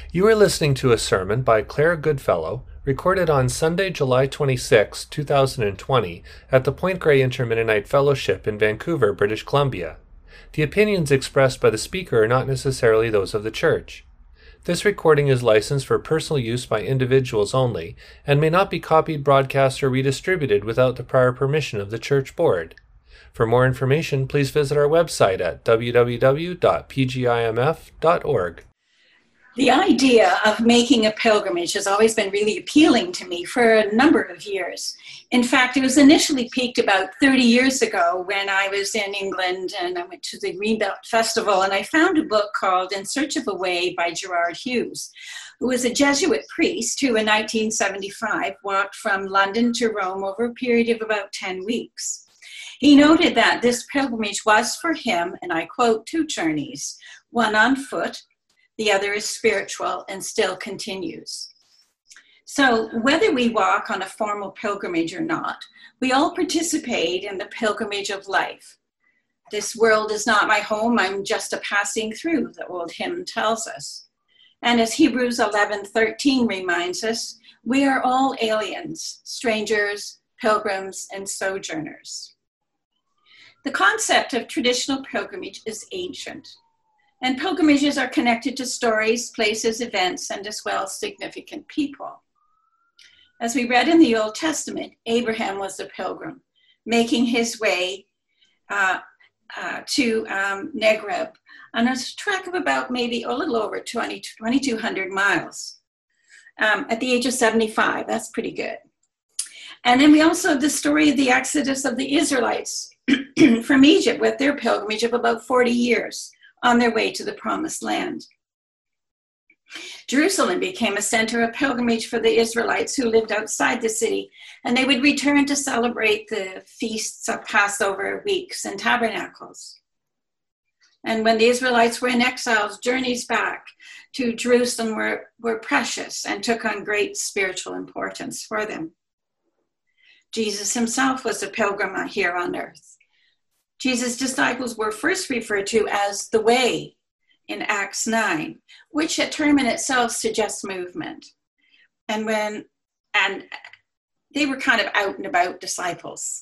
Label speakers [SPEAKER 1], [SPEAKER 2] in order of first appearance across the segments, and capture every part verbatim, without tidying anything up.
[SPEAKER 1] You are listening to a sermon by Claire Goodfellow, recorded on Sunday, July twenty-sixth, two thousand twenty, at the Point Grey Intermennonite Fellowship in Vancouver, British Columbia. The opinions expressed by the speaker are not necessarily those of the church. This recording is licensed for personal use by individuals only, and may not be copied, broadcast, or redistributed without the prior permission of the church board. For more information, please visit our website at w w w dot p g i m f dot org.
[SPEAKER 2] The idea of making a pilgrimage has always been really appealing to me for a number of years. In fact, it was initially peaked about thirty years ago when I was in England and I went to the Greenbelt Festival, and I found a book called In Search of a Way by Gerard Hughes, who was a Jesuit priest who in nineteen seventy-five walked from London to Rome over a period of about ten weeks. He noted that this pilgrimage was for him, and I quote, two journeys, one on foot, the other is spiritual and still continues. So whether we walk on a formal pilgrimage or not, we all participate in the pilgrimage of life. This world is not my home, I'm just a passing through, the old hymn tells us. And as Hebrews eleven thirteen reminds us, we are all aliens, strangers, pilgrims, and sojourners. The concept of traditional pilgrimage is ancient. And pilgrimages are connected to stories, places, events, and as well significant people. As we read in the Old Testament, Abraham was a pilgrim, making his way uh, uh, to um, Negev on a trek of about maybe a little over twenty-two hundred miles. Um, at the age of seventy-five, that's pretty good. And then we also have the story of the exodus of the Israelites from Egypt with their pilgrimage of about forty years. On their way to the promised land. Jerusalem became a center of pilgrimage for the Israelites who lived outside the city, and they would return to celebrate the feasts of Passover weeks and tabernacles. And when the Israelites were in exile, journeys back to Jerusalem were, were precious and took on great spiritual importance for them. Jesus himself was a pilgrim here on earth. Jesus' disciples were first referred to as the Way in Acts nine, which a term in itself suggests movement. And when, and they were kind of out and about disciples.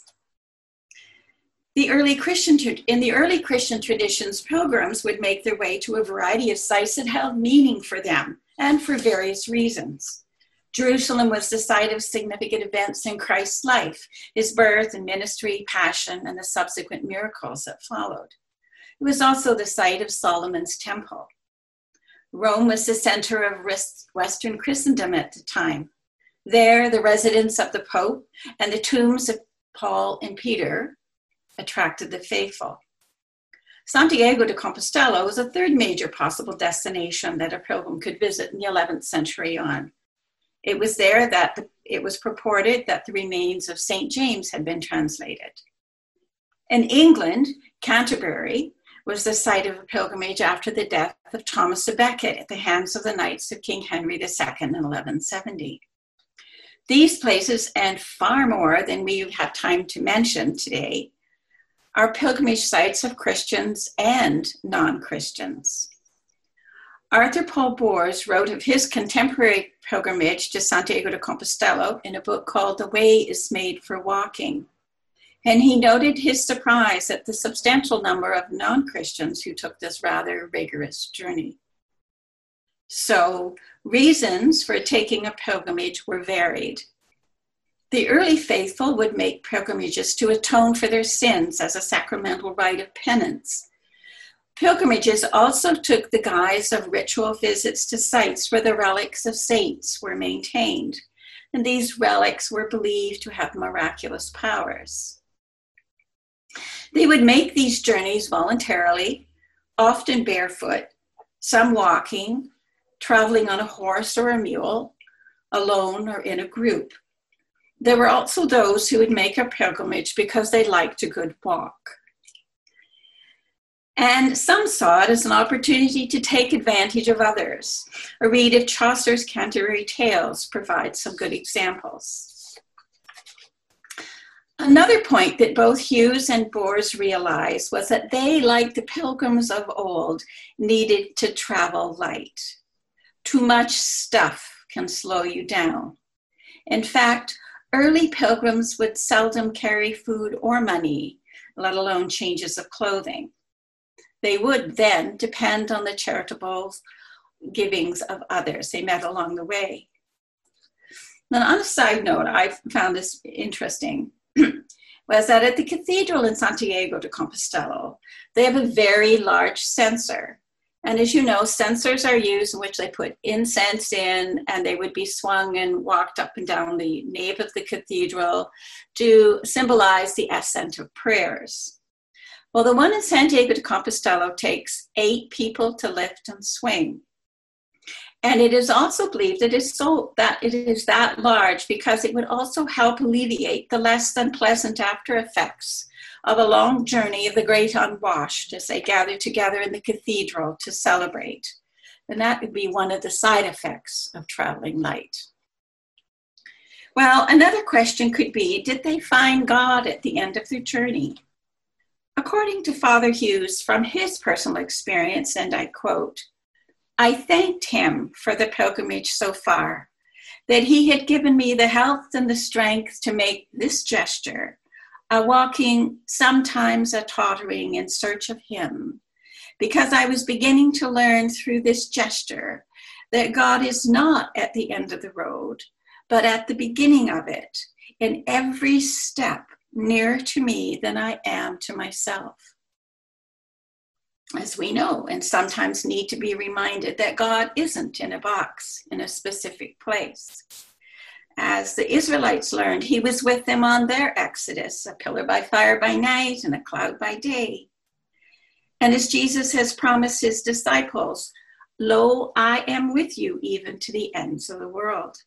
[SPEAKER 2] The early Christian, in the early Christian traditions, pilgrims would make their way to a variety of sites that held meaning for them and for various reasons. Jerusalem was the site of significant events in Christ's life, his birth and ministry, passion, and the subsequent miracles that followed. It was also the site of Solomon's temple. Rome was the center of Western Christendom at the time. There, the residence of the Pope and the tombs of Paul and Peter attracted the faithful. Santiago de Compostela was a third major possible destination that a pilgrim could visit in the eleventh century on. It was there that the, it was purported that the remains of Saint James had been translated. In England, Canterbury was the site of a pilgrimage after the death of Thomas à Becket at the hands of the Knights of King Henry the Second in eleven seventy. These places, and far more than we have time to mention today, are pilgrimage sites of Christians and non-Christians. Arthur Paul Boers wrote of his contemporary pilgrimage to Santiago de Compostela in a book called The Way is Made for Walking. And he noted his surprise at the substantial number of non-Christians who took this rather rigorous journey. So, reasons for taking a pilgrimage were varied. The early faithful would make pilgrimages to atone for their sins as a sacramental rite of penance. Pilgrimages also took the guise of ritual visits to sites where the relics of saints were maintained, and these relics were believed to have miraculous powers. They would make these journeys voluntarily, often barefoot, some walking, traveling on a horse or a mule, alone or in a group. There were also those who would make a pilgrimage because they liked a good walk. And some saw it as an opportunity to take advantage of others. A read of Chaucer's Canterbury Tales provides some good examples. Another point that both Hughes and Boers realized was that they, like the pilgrims of old, needed to travel light. Too much stuff can slow you down. In fact, early pilgrims would seldom carry food or money, let alone changes of clothing. They would then depend on the charitable givings of others they met along the way. Then on a side note, I found this interesting, was that at the cathedral in Santiago de Compostela, they have a very large censer. And as you know, censers are used in which they put incense in, and they would be swung and walked up and down the nave of the cathedral to symbolize the ascent of prayers. Well, the one in Santiago de Compostela takes eight people to lift and swing. And it is also believed that it is so that it is that large because it would also help alleviate the less than pleasant after effects of a long journey of the great unwashed as they gather together in the cathedral to celebrate. And that would be one of the side effects of traveling light. Well, another question could be, did they find God at the end of their journey? According to Father Hughes, from his personal experience, and I quote, "I thanked him for the pilgrimage so far, that he had given me the health and the strength to make this gesture, a walking, sometimes a tottering in search of him, because I was beginning to learn through this gesture that God is not at the end of the road, but at the beginning of it, in every step nearer to me than I am to myself." As we know, and sometimes need to be reminded that God isn't in a box in a specific place. As the Israelites learned, he was with them on their exodus, a pillar by fire by night and a cloud by day. And as Jesus has promised his disciples, "Lo, I am with you even to the ends of the world."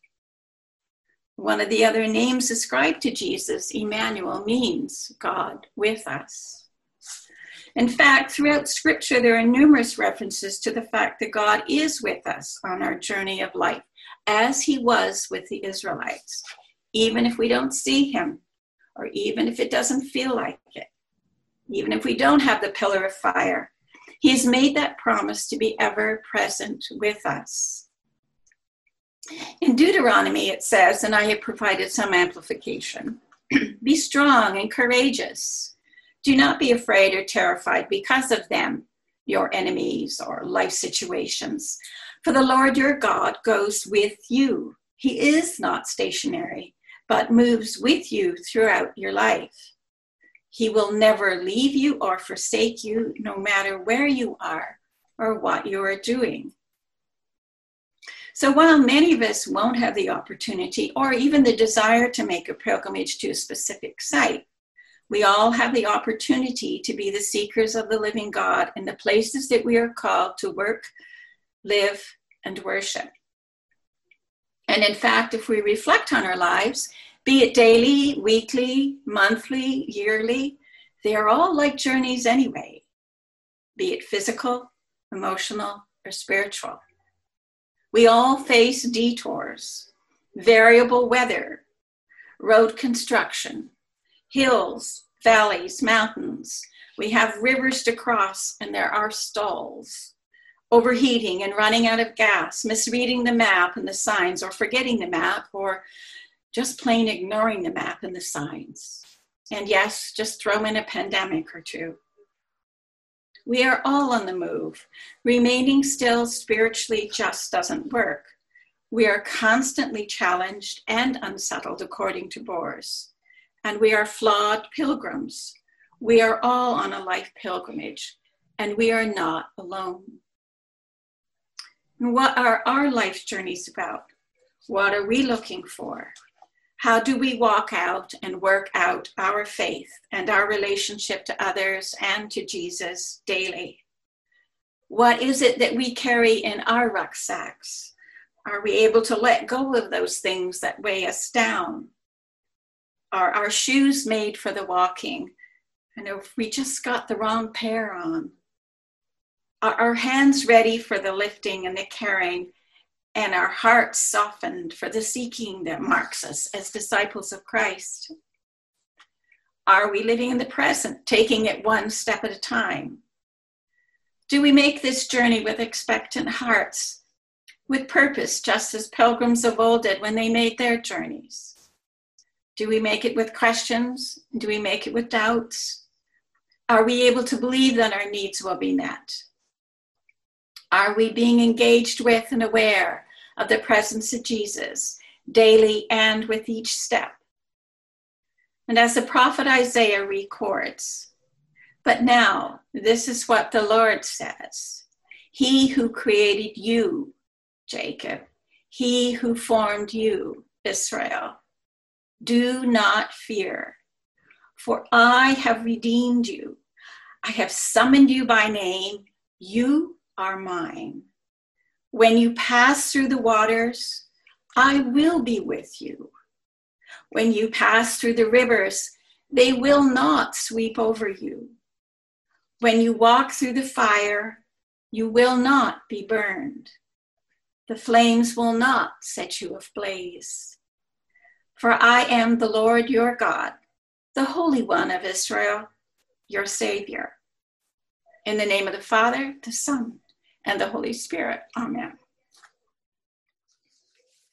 [SPEAKER 2] One of the other names ascribed to Jesus, Emmanuel, means God with us. In fact, throughout Scripture, there are numerous references to the fact that God is with us on our journey of life, as he was with the Israelites, even if we don't see him, or even if it doesn't feel like it, even if we don't have the pillar of fire. He has made that promise to be ever present with us. In Deuteronomy, it says, and I have provided some amplification, "Be strong and courageous. Do not be afraid or terrified because of them, your enemies or life situations. For the Lord your God goes with you. He is not stationary, but moves with you throughout your life. He will never leave you or forsake you, no matter where you are or what you are doing." So while many of us won't have the opportunity or even the desire to make a pilgrimage to a specific site, we all have the opportunity to be the seekers of the living God in the places that we are called to work, live, and worship. And in fact, if we reflect on our lives, be it daily, weekly, monthly, yearly, they are all like journeys anyway, be it physical, emotional, or spiritual. We all face detours, variable weather, road construction, hills, valleys, mountains. We have rivers to cross, and there are stalls. Overheating and running out of gas, misreading the map and the signs, or forgetting the map, or just plain ignoring the map and the signs. And yes, just throw in a pandemic or two. We are all on the move. Remaining still spiritually just doesn't work. We are constantly challenged and unsettled, according to Boers. And we are flawed pilgrims. We are all on a life pilgrimage, and we are not alone. And what are our life journeys about? What are we looking for? How do we walk out and work out our faith and our relationship to others and to Jesus daily? What is it that we carry in our rucksacks? Are we able to let go of those things that weigh us down? Are our shoes made for the walking? And if we just got the wrong pair on? Are our hands ready for the lifting and the carrying, and our hearts softened for the seeking that marks us as disciples of Christ? Are we living in the present, taking it one step at a time? Do we make this journey with expectant hearts, with purpose, just as pilgrims of old did when they made their journeys? Do we make it with questions? Do we make it with doubts? Are we able to believe that our needs will be met? Are we being engaged with and aware of the presence of Jesus daily and with each step? And as the prophet Isaiah records, but now this is what the Lord says. He who created you, Jacob, he who formed you, Israel, do not fear, for I have redeemed you. I have summoned you by name. You are mine. When you pass through the waters, I will be with you. When you pass through the rivers, they will not sweep over you. When you walk through the fire, you will not be burned. The flames will not set you ablaze. For I am the Lord your God, the Holy One of Israel, your Savior. In the name of the Father, the Son, and the Holy Spirit. Amen.